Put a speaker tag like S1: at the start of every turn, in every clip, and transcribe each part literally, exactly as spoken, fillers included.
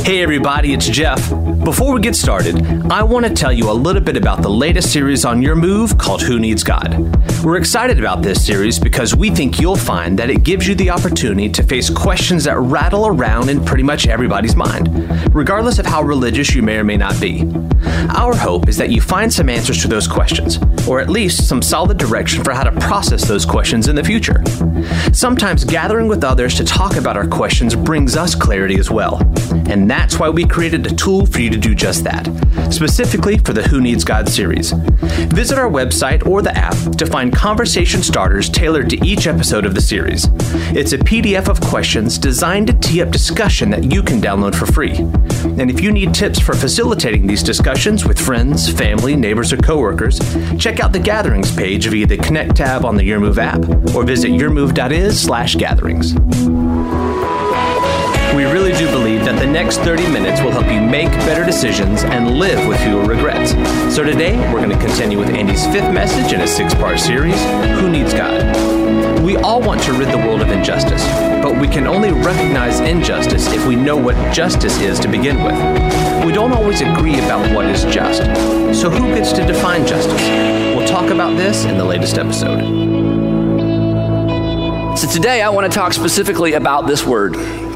S1: Hey everybody, it's Jeff. Before we get started, I want to tell you a little bit about the latest series on Your Move called Who Needs God? We're excited about this series because we think you'll find that it gives you the opportunity to face questions that rattle around in pretty much everybody's mind, regardless of how religious you may or may not be. Our hope is that you find some answers to those questions, or at least some solid direction for how to process those questions in the future. Sometimes gathering with others to talk about our questions brings us clarity as well. And that's why we created a tool for you to do just that, specifically for the Who Needs God series. Visit our website or the app to find conversation starters tailored to each episode of the series. It's a P D F of questions designed to tee up discussion that you can download for free. And if you need tips for facilitating these discussions with friends, family, neighbors, or coworkers, check out the Gatherings page via the Connect tab on the Your Move app or visit yourmove.is slash gatherings. We really do believe that the next thirty minutes will help you make better decisions and live with fewer regrets. So today, we're going to continue with Andy's fifth message in a six-part series, Who Needs God? We all want to rid the world of injustice, but we can only recognize injustice if we know what justice is to begin with. We don't always agree about what is just. So who gets to define justice? We'll talk about this in the latest episode.
S2: So today, I want to talk specifically about this word.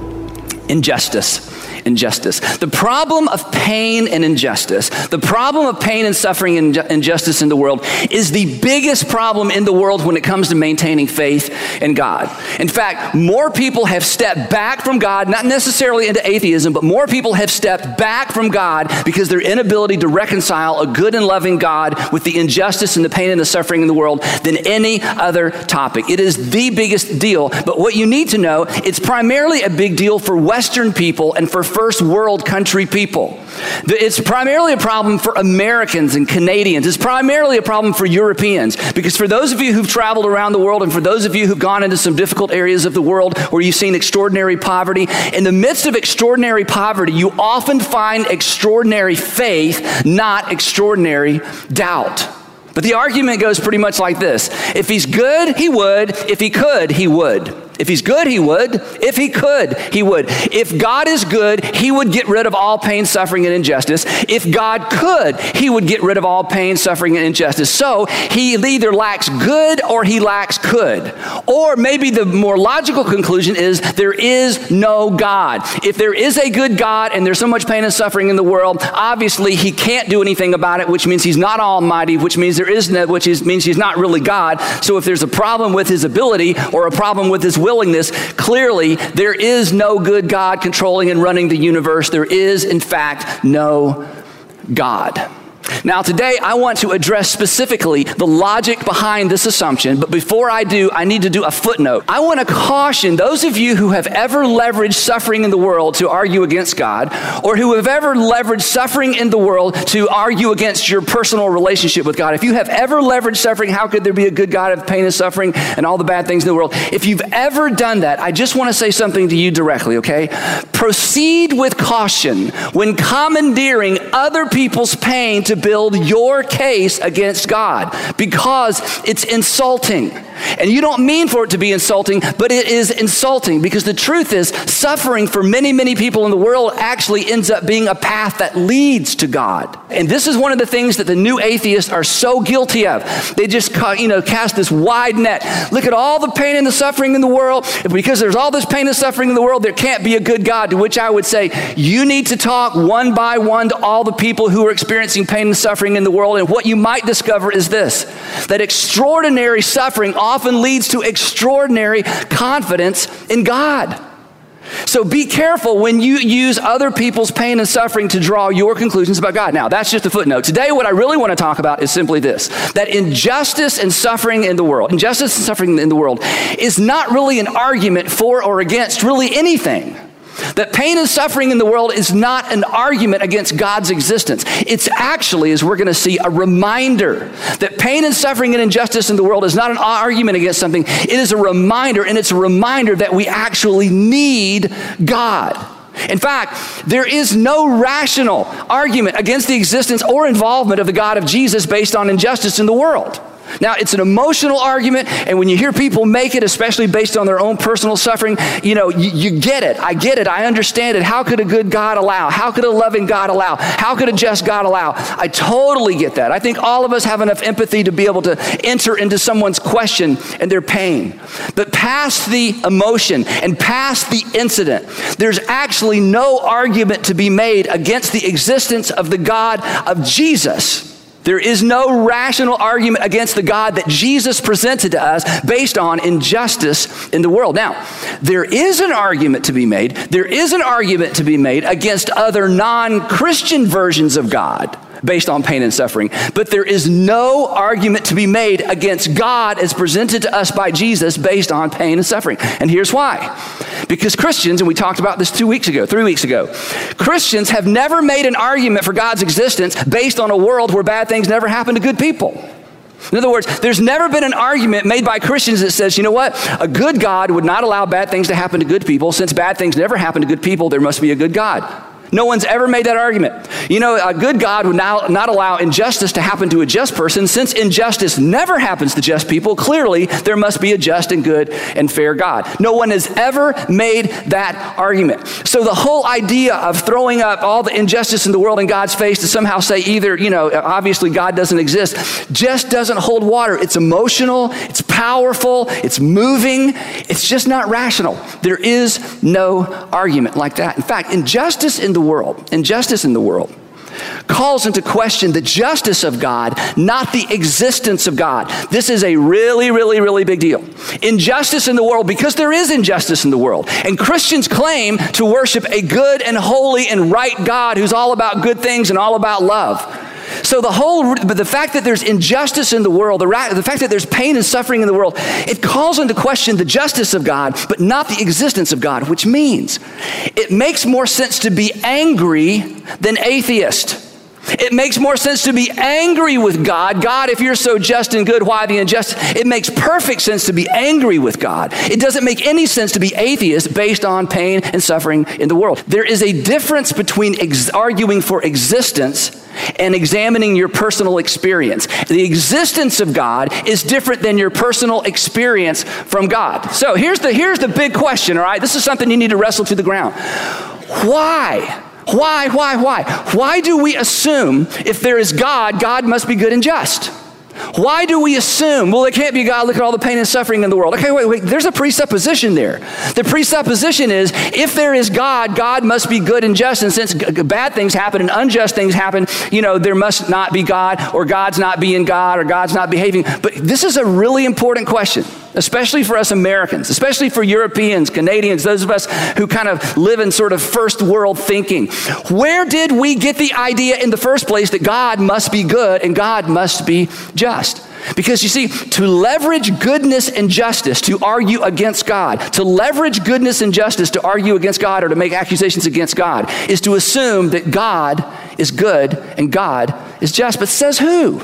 S2: Injustice. Injustice. The problem of pain and injustice, the problem of pain and suffering and injustice in the world is the biggest problem in the world when it comes to maintaining faith in God. In fact, more people have stepped back from God, not necessarily into atheism, but more people have stepped back from God because their inability to reconcile a good and loving God with the injustice and the pain and the suffering in the world than any other topic. It is the biggest deal, but what you need to know, it's primarily a big deal for Western people and for first world country people. It's primarily a problem for Americans and Canadians. It's primarily a problem for Europeans, because for those of you who've traveled around the world and for those of you who've gone into some difficult areas of the world where you've seen extraordinary poverty, in the midst of extraordinary poverty, you often find extraordinary faith, not extraordinary doubt. But the argument goes pretty much like this. If he's good, he would. If he could, he would. If he's good, he would. If he could, he would. If God is good, he would get rid of all pain, suffering, and injustice. If God could, he would get rid of all pain, suffering, and injustice. So he either lacks good or he lacks could. Or maybe the more logical conclusion is there is no God. If there is a good God and there's so much pain and suffering in the world, obviously he can't do anything about it, which means he's not almighty, which means there is no, which is, means he's not really God. So if there's a problem with his ability or a problem with his willingness, clearly there is no good God controlling and running the universe. There is, in fact, no God. Now today, I want to address specifically the logic behind this assumption, but before I do, I need to do a footnote. I want to caution those of you who have ever leveraged suffering in the world to argue against God, or who have ever leveraged suffering in the world to argue against your personal relationship with God. If you have ever leveraged suffering, how could there be a good God of pain and suffering and all the bad things in the world? If you've ever done that, I just want to say something to you directly, okay? Proceed with caution when commandeering other people's pain to build your case against God, because it's insulting. And you don't mean for it to be insulting, but it is insulting, because the truth is suffering for many, many people in the world actually ends up being a path that leads to God. And this is one of the things that the new atheists are so guilty of. They just, you know, cast this wide net. Look at all the pain and the suffering in the world. Because there's all this pain and suffering in the world, there can't be a good God. To which I would say, you need to talk one by one to all the people who are experiencing pain and suffering in the world. And what you might discover is this, that extraordinary suffering often leads to extraordinary confidence in God. So be careful when you use other people's pain and suffering to draw your conclusions about God. Now, that's just a footnote. Today, what I really want to talk about is simply this, that injustice and suffering in the world, injustice and suffering in the world is not really an argument for or against really anything. That pain and suffering in the world is not an argument against God's existence. It's actually, as we're going to see, a reminder that pain and suffering and injustice in the world is not an argument against something. It is a reminder, and it's a reminder that we actually need God. In fact, there is no rational argument against the existence or involvement of the God of Jesus based on injustice in the world. Now, it's an emotional argument, and when you hear people make it, especially based on their own personal suffering, you know, you, you get it. I get it. I understand it. How could a good God allow? How could a loving God allow? How could a just God allow? I totally get that. I think all of us have enough empathy to be able to enter into someone's question and their pain. But past the emotion and past the incident, there's actually no argument to be made against the existence of the God of Jesus. There is no rational argument against the God that Jesus presented to us based on injustice in the world. Now, there is an argument to be made. There is an argument to be made against other non-Christian versions of God based on pain and suffering. But there is no argument to be made against God as presented to us by Jesus based on pain and suffering. And here's why. Because Christians, and we talked about this two weeks ago, three weeks ago, Christians have never made an argument for God's existence based on a world where bad things never happen to good people. In other words, there's never been an argument made by Christians that says, you know what, a good God would not allow bad things to happen to good people. Since bad things never happen to good people, there must be a good God. No one's ever made that argument. You know, a good God would not, not allow injustice to happen to a just person. Since injustice never happens to just people, clearly there must be a just and good and fair God. No one has ever made that argument. So the whole idea of throwing up all the injustice in the world in God's face to somehow say either, you know, obviously God doesn't exist, just doesn't hold water. It's emotional, it's powerful, it's moving, it's just not rational. There is no argument like that. In fact, injustice in the world, injustice in the world calls into question the justice of God, not the existence of God. This is a really, really, really big deal. Injustice in the world, because there is injustice in the world. And Christians claim to worship a good and holy and right God who's all about good things and all about love. So the whole, but the fact that there's injustice in the world, the, ra- the fact that there's pain and suffering in the world, it calls into question the justice of God, but not the existence of God, which means it makes more sense to be angry than atheist. It makes more sense to be angry with God. God, if you're so just and good, why the injustice? It makes perfect sense to be angry with God. It doesn't make any sense to be atheist based on pain and suffering in the world. There is a difference between ex- arguing for existence and examining your personal experience. The existence of God is different than your personal experience from God. So here's the, here's the big question, all right? This is something you need to wrestle to the ground. Why? Why, why, why? Why do we assume if there is God, God must be good and just? Why do we assume, well, it can't be God, look at all the pain and suffering in the world. Okay, wait, wait, there's a presupposition there. The presupposition is, if there is God, God must be good and just, and since g- bad things happen and unjust things happen, you know, there must not be God, or God's not being God, or God's not behaving. But this is a really important question, especially for us Americans, especially for Europeans, Canadians, those of us who kind of live in sort of first world thinking. Where did we get the idea in the first place that God must be good and God must be just? Because you see, to leverage goodness and justice to argue against God, to leverage goodness and justice to argue against God or to make accusations against God, is to assume that God is good and God is just. But says who?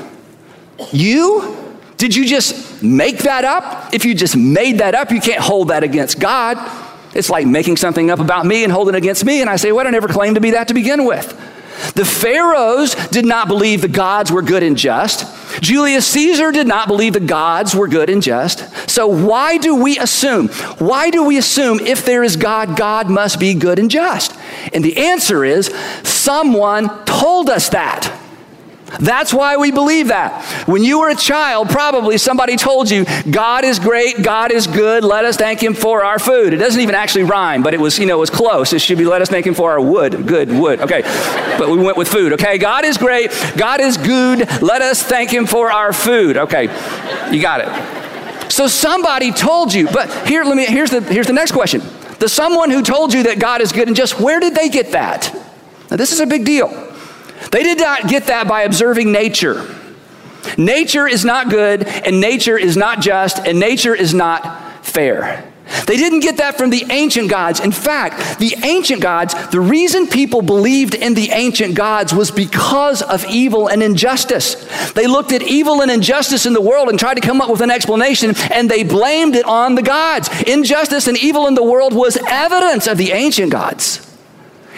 S2: You? Did you just make that up? If you just made that up, you can't hold that against God. It's like making something up about me and holding it against me, and I say, well, I never claimed to be that to begin with. The pharaohs did not believe the gods were good and just. Julius Caesar did not believe the gods were good and just. So why do we assume? Why do we assume if there is God, God must be good and just? And the answer is, someone told us that. That's why we believe that. When you were a child, probably somebody told you, God is great, God is good, let us thank him for our food. It doesn't even actually rhyme, but it was, you know, it was close. It should be, let us thank him for our wood. Good, wood, okay. But we went with food, okay? God is great, God is good, let us thank him for our food. Okay, you got it. So somebody told you, but here, let me, here's the, here's the next question. The someone who told you that God is good and just, where did they get that? Now this is a big deal. They did not get that by observing nature. Nature is not good, and nature is not just, and nature is not fair. They didn't get that from the ancient gods. In fact, the ancient gods, the reason people believed in the ancient gods was because of evil and injustice. They looked at evil and injustice in the world and tried to come up with an explanation, and they blamed it on the gods. Injustice and evil in the world was evidence of the ancient gods.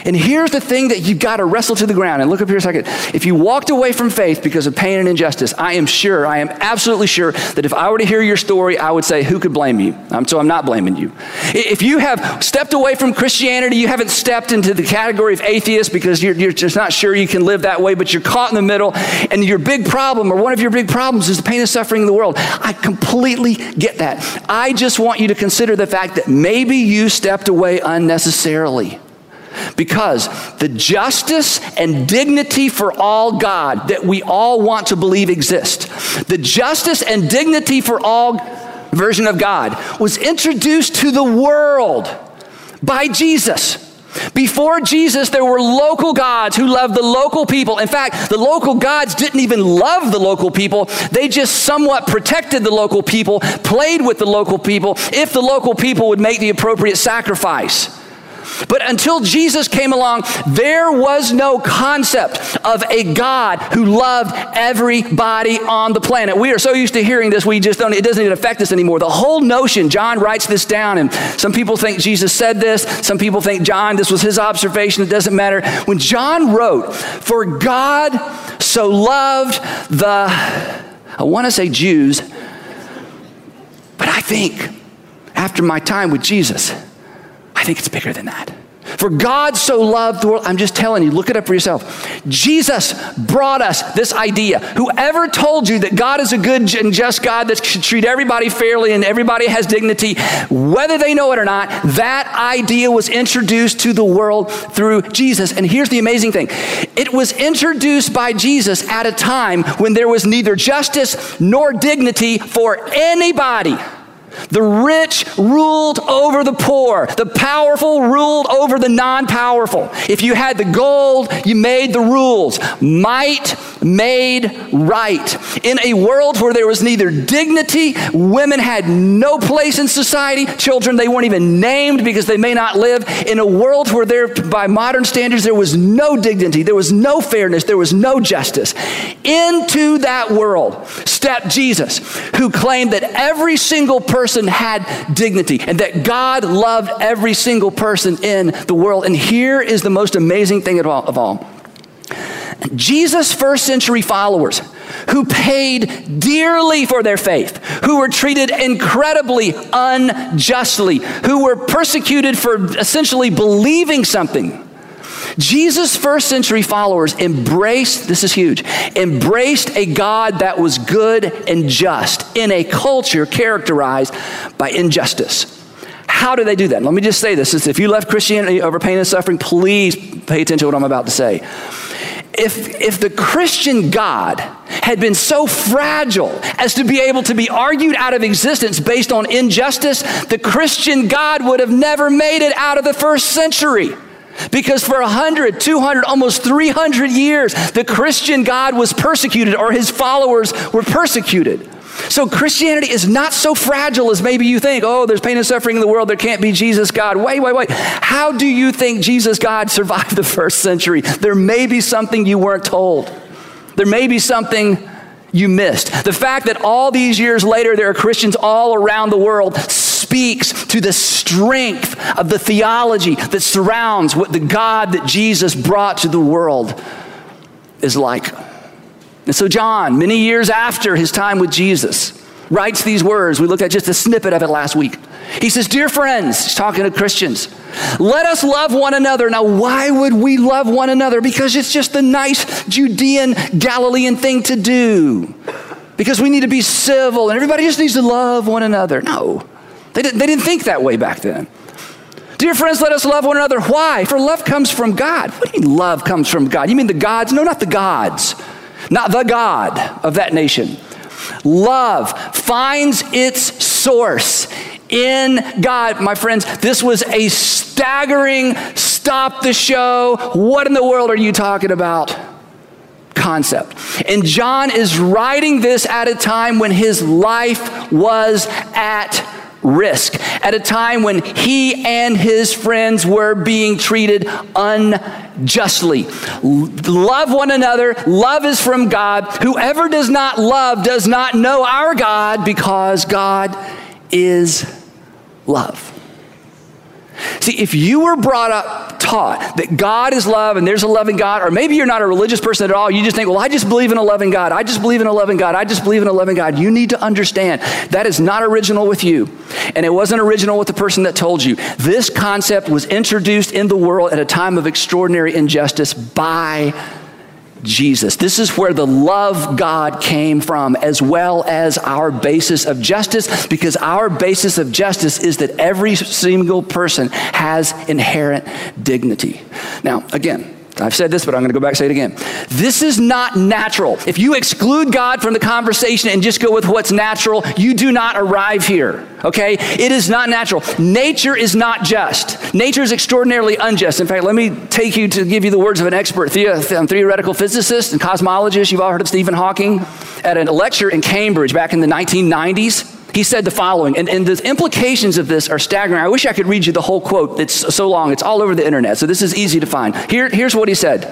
S2: And here's the thing that you've got to wrestle to the ground. And look up here a second. If you walked away from faith because of pain and injustice, I am sure, I am absolutely sure that if I were to hear your story, I would say, who could blame you? Um, so I'm not blaming you. If you have stepped away from Christianity, you haven't stepped into the category of atheist because you're, you're just not sure you can live that way, but you're caught in the middle, and your big problem, or one of your big problems, is the pain and suffering in the world. I completely get that. I just want you to consider the fact that maybe you stepped away unnecessarily. Because the justice and dignity for all God that we all want to believe exist, the justice and dignity for all version of God was introduced to the world by Jesus. Before Jesus, there were local gods who loved the local people. In fact, the local gods didn't even love the local people. They just somewhat protected the local people, played with the local people, if the local people would make the appropriate sacrifice. But until Jesus came along, there was no concept of a God who loved everybody on the planet. We are so used to hearing this, we just don't, it doesn't even affect us anymore. The whole notion, John writes this down, and some people think Jesus said this, some people think John, this was his observation, it doesn't matter. When John wrote, for God so loved the, I want to say Jews, but I think after my time with Jesus, I think it's bigger than that. For God so loved the world, I'm just telling you, look it up for yourself. Jesus brought us this idea. Whoever told you that God is a good and just God that should treat everybody fairly and everybody has dignity, whether they know it or not, that idea was introduced to the world through Jesus. And here's the amazing thing. It was introduced by Jesus at a time when there was neither justice nor dignity for anybody. The rich ruled over the poor. The powerful ruled over the non-powerful. If you had the gold, you made the rules. Might made right. In a world where there was neither dignity, women had no place in society. Children, they weren't even named because they may not live. In a world where there, by modern standards, there was no dignity, there was no fairness, there was no justice. Into that world stepped Jesus, who claimed that every single person person had dignity and that God loved every single person in the world. And here is the most amazing thing of all. Of all. Jesus' first century followers, who paid dearly for their faith, who were treated incredibly unjustly, who were persecuted for essentially believing something. Jesus' first century followers embraced, this is huge, embraced a God that was good and just in a culture characterized by injustice. How do they do that? Let me just say this. If you left Christianity over pain and suffering, please pay attention to what I'm about to say. If, if the Christian God had been so fragile as to be able to be argued out of existence based on injustice, the Christian God would have never made it out of the first century. Because for one hundred, two hundred, almost three hundred years, the Christian God was persecuted, or his followers were persecuted. So Christianity is not so fragile as maybe you think. Oh, there's pain and suffering in the world, there can't be Jesus God. Wait, wait, wait. How do you think Jesus God survived the first century? There may be something you weren't told. There may be something you missed. The fact that all these years later there are Christians all around the world speaks to the strength of the theology that surrounds what the God that Jesus brought to the world is like. And so John, many years after his time with Jesus, writes these words. We looked at just a snippet of it last week. He says, dear friends, he's talking to Christians, let us love one another. Now, why would we love one another? Because it's just the nice Judean, Galilean thing to do. Because we need to be civil and everybody just needs to love one another. No, they didn't, they didn't think that way back then. Dear friends, let us love one another. Why? For love comes from God. What do you mean love comes from God? You mean the gods? No, not the gods. Not the God of that nation. Love finds its source in God. My friends, this was a staggering, stop the show, what in the world are you talking about concept. And John is writing this at a time when his life was at risk, at a time when he and his friends were being treated unjustly. Love one another. Love is from God. Whoever does not love does not know our God, because God is love. See, if you were brought up, taught that God is love and there's a loving God, or maybe you're not a religious person at all, you just think, well, I just believe in a loving God. I just believe in a loving God. I just believe in a loving God. You need to understand that is not original with you. And it wasn't original with the person that told you. This concept was introduced in the world at a time of extraordinary injustice by Jesus. This is where the love God came from, as well as our basis of justice, because our basis of justice is that every single person has inherent dignity. Now, again, I've said this, but I'm going to go back and say it again. This is not natural. If you exclude God from the conversation and just go with what's natural, you do not arrive here, okay? It is not natural. Nature is not just. Nature is extraordinarily unjust. In fact, let me take you to give you the words of an expert theoretical physicist and cosmologist. You've all heard of Stephen Hawking. At a lecture in Cambridge back in the nineteen nineties, he said the following, and, and the implications of this are staggering. I wish I could read you the whole quote. It's so long. It's all over the internet, so this is easy to find. Here, here's what he said.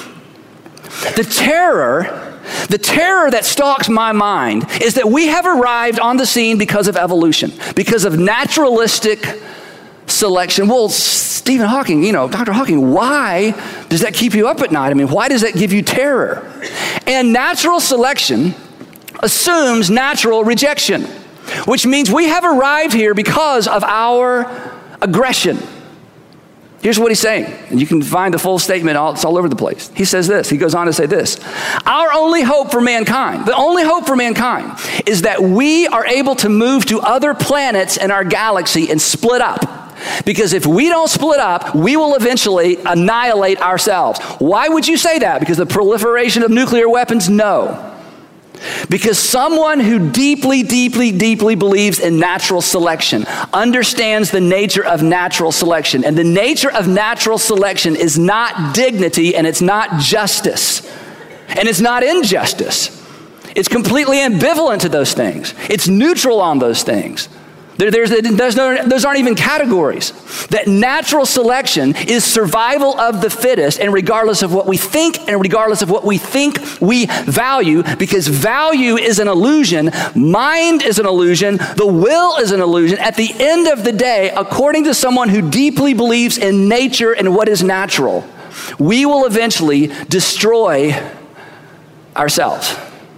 S2: The terror, the terror that stalks my mind is that we have arrived on the scene because of evolution, because of naturalistic selection. Well, Stephen Hawking, you know, Doctor Hawking, why does that keep you up at night? I mean, why does that give you terror? And natural selection assumes natural rejection, which means we have arrived here because of our aggression. Here's what he's saying, and you can find the full statement, all, it's all over the place. He says this, he goes on to say this, our only hope for mankind, the only hope for mankind is that we are able to move to other planets in our galaxy and split up. Because if we don't split up, we will eventually annihilate ourselves. Why would you say that? Because the proliferation of nuclear weapons? No. Because someone who deeply, deeply, deeply believes in natural selection understands the nature of natural selection. And the nature of natural selection is not dignity, and it's not justice, and it's not injustice. It's completely ambivalent to those things. It's neutral on those things. There, there's, there's no, those aren't even categories. That natural selection is survival of the fittest, and regardless of what we think and regardless of what we think we value, because value is an illusion, mind is an illusion, the will is an illusion. At the end of the day, according to someone who deeply believes in nature and what is natural, we will eventually destroy ourselves.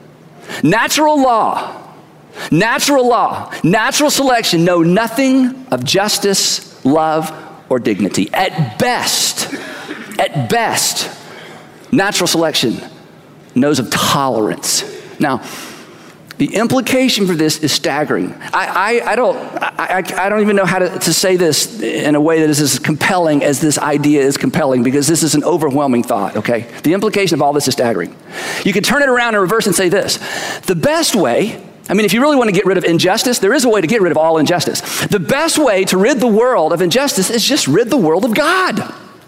S2: Natural law Natural law, natural selection know nothing of justice, love, or dignity. At best, at best, natural selection knows of tolerance. Now, the implication for this is staggering. I, I, I don't, I, I don't even know how to, to say this in a way that is as compelling as this idea is compelling, because this is an overwhelming thought, okay? The implication of all this is staggering. You can turn it around and reverse and say this. The best way, I mean, if you really want to get rid of injustice, there is a way to get rid of all injustice. The best way to rid the world of injustice is just rid the world of God.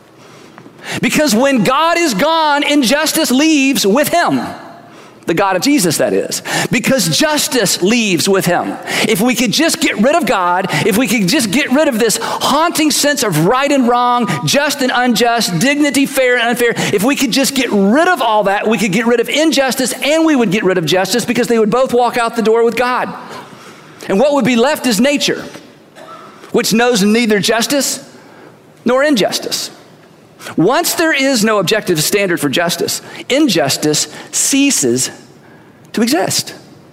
S2: Because when God is gone, injustice leaves with him. The God of Jesus, that is. Because justice leaves with him. If we could just get rid of God, if we could just get rid of this haunting sense of right and wrong, just and unjust, dignity, fair and unfair, if we could just get rid of all that, we could get rid of injustice and we would get rid of justice, because they would both walk out the door with God. And what would be left is nature, which knows neither justice nor injustice. Once there is no objective standard for justice, injustice ceases to exist.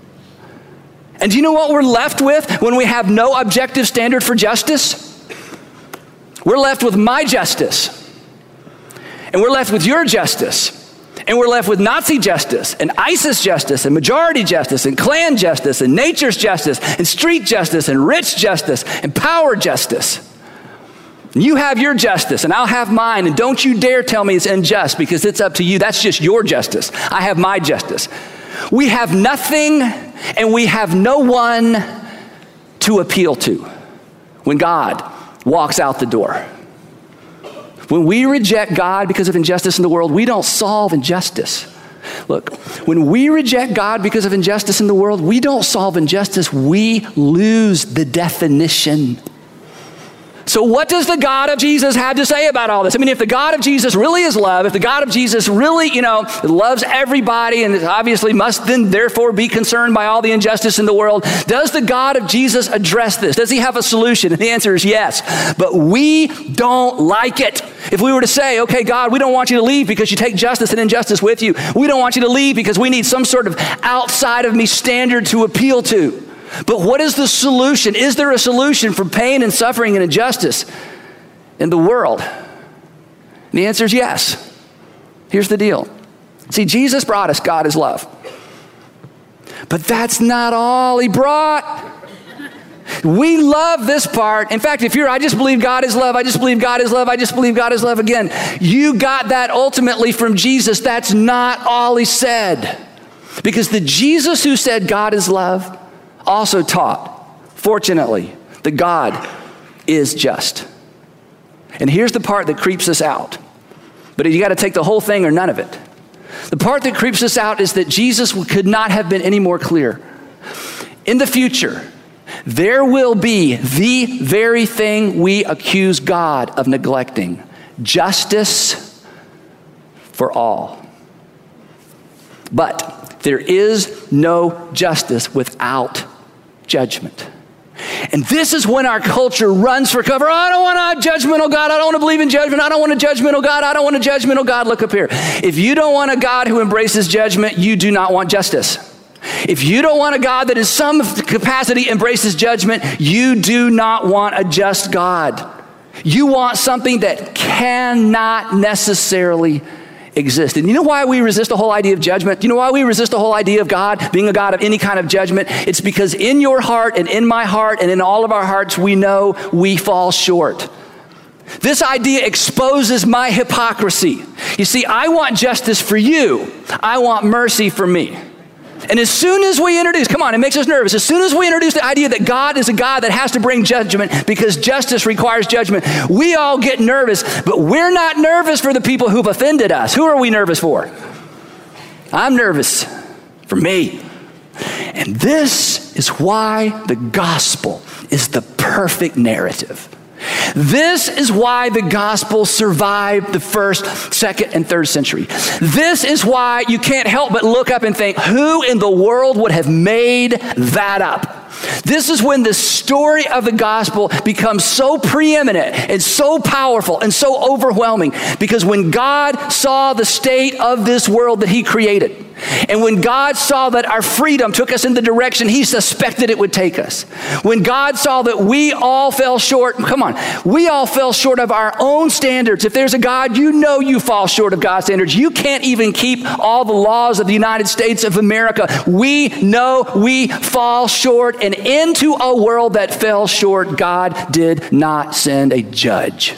S2: And do you know what we're left with when we have no objective standard for justice? We're left with my justice. And we're left with your justice. And we're left with Nazi justice, and ISIS justice, and majority justice, and clan justice, and nature's justice, and street justice, and rich justice, and power justice. You have your justice, and I'll have mine, and don't you dare tell me it's unjust, because it's up to you. That's just your justice. I have my justice. We have nothing, and we have no one to appeal to when God walks out the door. When we reject God because of injustice in the world, we don't solve injustice. Look, when we reject God because of injustice in the world, we don't solve injustice. We lose the definition So what does the God of Jesus have to say about all this? I mean, if the God of Jesus really is love, if the God of Jesus really, you know, loves everybody and obviously must then therefore be concerned by all the injustice in the world, does the God of Jesus address this? Does he have a solution? And the answer is yes, but we don't like it. If we were to say, okay, God, we don't want you to leave because you take justice and injustice with you. We don't want you to leave because we need some sort of outside of me standard to appeal to. But what is the solution? Is there a solution for pain and suffering and injustice in the world? And the answer is yes. Here's the deal. See, Jesus brought us God is love. But that's not all he brought. We love this part. In fact, if you're, I just believe God is love, I just believe God is love, I just believe God is love again, you got that ultimately from Jesus. That's not all he said. Because the Jesus who said God is love also taught, fortunately, that God is just. And here's the part that creeps us out. But you got to take the whole thing or none of it. The part that creeps us out is that Jesus could not have been any more clear. In the future, there will be the very thing we accuse God of neglecting: justice for all. But there is no justice without judgment. And this is when our culture runs for cover. I don't want a judgmental God. I don't want to believe in judgment. I don't want a judgmental God. I don't want a judgmental God. Look up here. If you don't want a God who embraces judgment, you do not want justice. If you don't want a God that in some capacity embraces judgment, you do not want a just God. You want something that cannot necessarily exist. And you know why we resist the whole idea of judgment? You know why we resist the whole idea of God being a God of any kind of judgment? It's because in your heart and in my heart and in all of our hearts, we know we fall short. This idea exposes my hypocrisy. You see, I want justice for you. I want mercy for me. And as soon as we introduce, come on, it makes us nervous. As soon as we introduce the idea that God is a God that has to bring judgment because justice requires judgment, we all get nervous, but we're not nervous for the people who've offended us. Who are we nervous for? I'm nervous for me. And this is why the gospel is the perfect narrative. This is why the gospel survived the first, second, and third century. This is why you can't help but look up and think, who in the world would have made that up? This is when the story of the gospel becomes so preeminent and so powerful and so overwhelming, because when God saw the state of this world that he created, and when God saw that our freedom took us in the direction he suspected it would take us, when God saw that we all fell short, come on, we all fell short of our own standards. If there's a God, you know you fall short of God's standards. You can't even keep all the laws of the United States of America. We know we fall short, and into a world that fell short, God did not send a judge.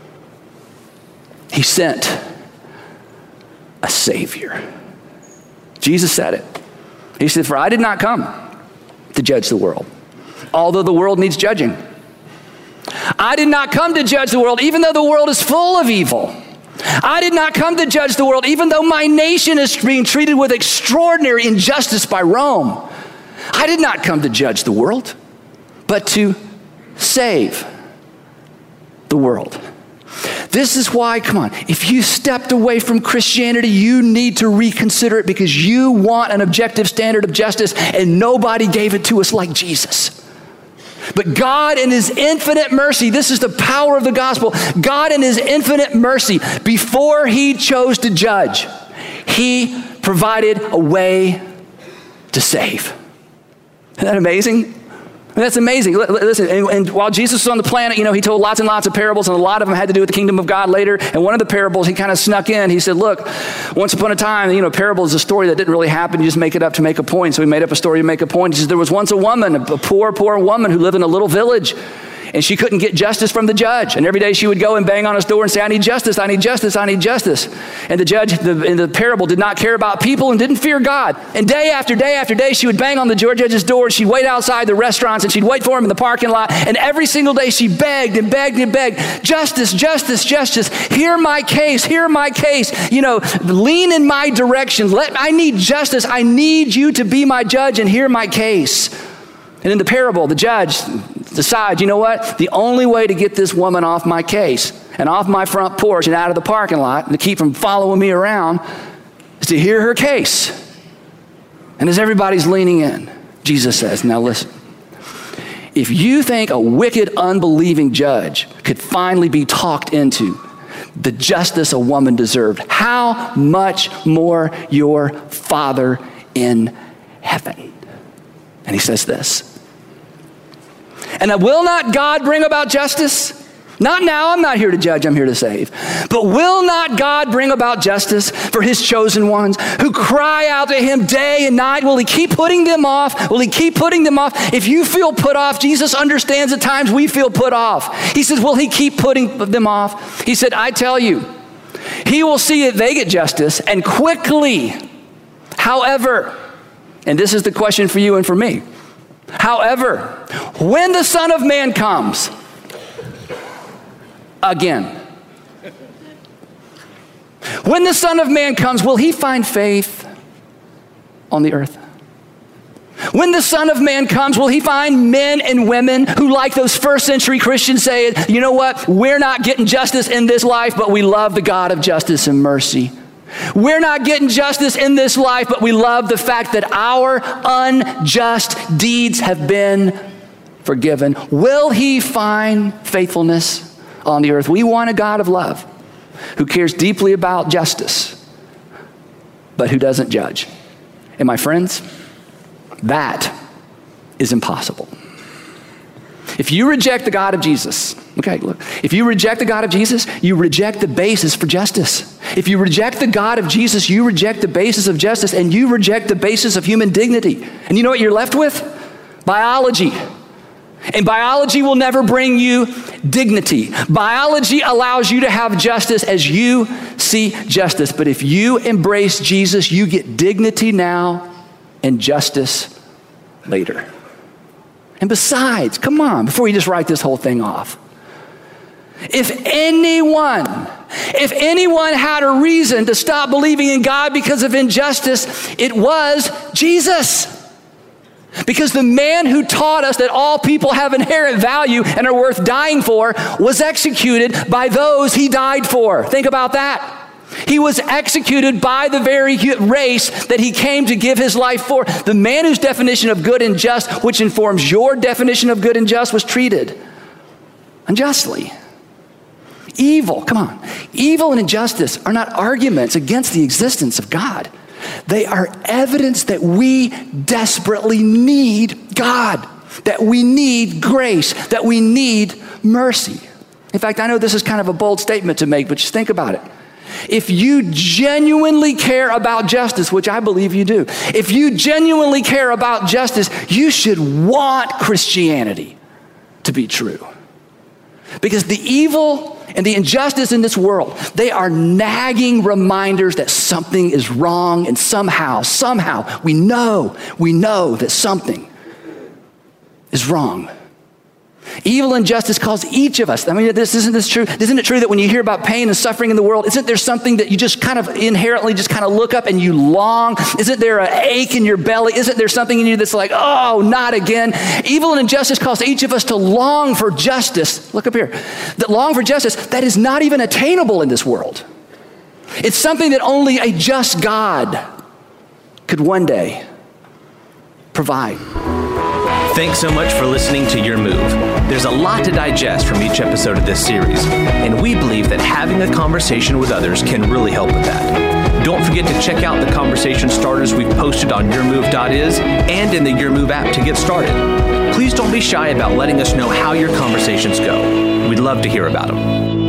S2: He sent a Savior. Jesus said it. He said, "For I did not come to judge the world, although the world needs judging. I did not come to judge the world, even though the world is full of evil. I did not come to judge the world, even though my nation is being treated with extraordinary injustice by Rome. I did not come to judge the world, but to save the world." This is why, come on, if you stepped away from Christianity, you need to reconsider it, because you want an objective standard of justice, and nobody gave it to us like Jesus. But God in his infinite mercy, this is the power of the gospel, God in his infinite mercy, before he chose to judge, he provided a way to save. Isn't that amazing? That's amazing. Listen, and, and while Jesus was on the planet, you know, he told lots and lots of parables, and a lot of them had to do with the kingdom of God later. And one of the parables, he kind of snuck in. He said, look, once upon a time, you know, a parable is a story that didn't really happen. You just make it up to make a point. So he made up a story to make a point. He says, there was once a woman, a poor, poor woman who lived in a little village, and she couldn't get justice from the judge. And every day she would go and bang on his door and say, I need justice, I need justice, I need justice. And the judge the, in the parable did not care about people and didn't fear God. And day after day after day, she would bang on the judge's door. She'd wait outside the restaurants, and she'd wait for him in the parking lot. And every single day she begged and begged and begged, justice, justice, justice. Hear my case, hear my case. You know, lean in my direction. Let, I need justice. I need you to be my judge and hear my case. And in the parable, the judge decides, you know what? The only way to get this woman off my case and off my front porch and out of the parking lot and to keep from following me around is to hear her case. And as everybody's leaning in, Jesus says, now listen, if you think a wicked, unbelieving judge could finally be talked into the justice a woman deserved, how much more your Father in heaven? And he says this, and will not God bring about justice? Not now, I'm not here to judge, I'm here to save. But will not God bring about justice for his chosen ones who cry out to him day and night? Will he keep putting them off? Will he keep putting them off? If you feel put off, Jesus understands at times we feel put off. He says, will he keep putting them off? He said, I tell you, he will see that they get justice and quickly. However, and this is the question for you and for me. However, when the Son of Man comes, again, when the Son of Man comes, will he find faith on the earth? When the Son of Man comes, will he find men and women who, like those first century Christians, say, you know what, we're not getting justice in this life, but we love the God of justice and mercy. We're not getting justice in this life, but we love the fact that our unjust deeds have been forgiven. Will he find faithfulness on the earth? We want a God of love who cares deeply about justice, but who doesn't judge. And my friends, that is impossible. If you reject the God of Jesus, okay, look, if you reject the God of Jesus, you reject the basis for justice. If you reject the God of Jesus, you reject the basis of justice, and you reject the basis of human dignity. And you know what you're left with? Biology. And biology will never bring you dignity. Biology allows you to have justice as you see justice. But if you embrace Jesus, you get dignity now and justice later. And besides, come on, before you just write this whole thing off. If anyone, if anyone had a reason to stop believing in God because of injustice, it was Jesus. Because the man who taught us that all people have inherent value and are worth dying for was executed by those he died for. Think about that. He was executed by the very race that he came to give his life for. The man whose definition of good and just, which informs your definition of good and just, was treated unjustly. Evil, come on. Evil and injustice are not arguments against the existence of God. They are evidence that we desperately need God, that we need grace, that we need mercy. In fact, I know this is kind of a bold statement to make, but just think about it. If you genuinely care about justice, which I believe you do, if you genuinely care about justice, you should want Christianity to be true. Because the evil and the injustice in this world, they are nagging reminders that something is wrong, and somehow, somehow, we know, we know that something is wrong. Evil and injustice calls each of us. I mean, this isn't this true? Isn't it true that when you hear about pain and suffering in the world, isn't there something that you just kind of inherently just kind of look up and you long? Isn't there an ache in your belly? Isn't there something in you that's like, oh, not again? Evil and injustice calls each of us to long for justice. Look up here. That long for justice that is not even attainable in this world. It's something that only a just God could one day provide.
S1: Thanks so much for listening to Your Move. There's a lot to digest from each episode of this series, and we believe that having a conversation with others can really help with that. Don't forget to check out the conversation starters we've posted on your move dot is and in the Your Move app to get started. Please don't be shy about letting us know how your conversations go. We'd love to hear about them.